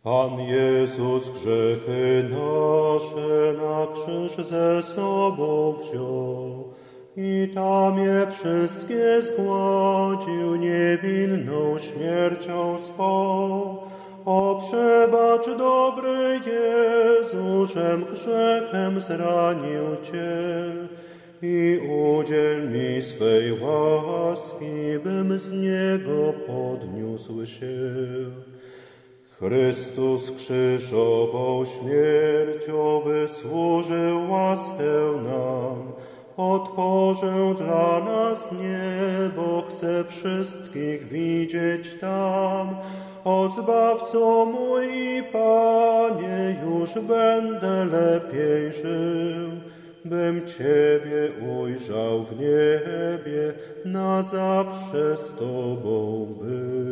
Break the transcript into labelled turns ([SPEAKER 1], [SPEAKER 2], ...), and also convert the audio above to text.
[SPEAKER 1] Pan Jezus grzechy nasze na krzyż ze sobą wziął i tam je wszystkie zgładził niewinną śmiercią swą. O przebacz dobry Jezu, żem grzechem zranił Cię i udziel mi swej łaski, bym z niego podniósł się. Chrystus krzyżową śmiercią wysłużył łaskę nam. Otworzę dla nas niebo, chcę wszystkich widzieć tam. O Zbawco mój i Panie, już będę lepiej żył, bym Ciebie ujrzał w niebie, na zawsze z Tobą był.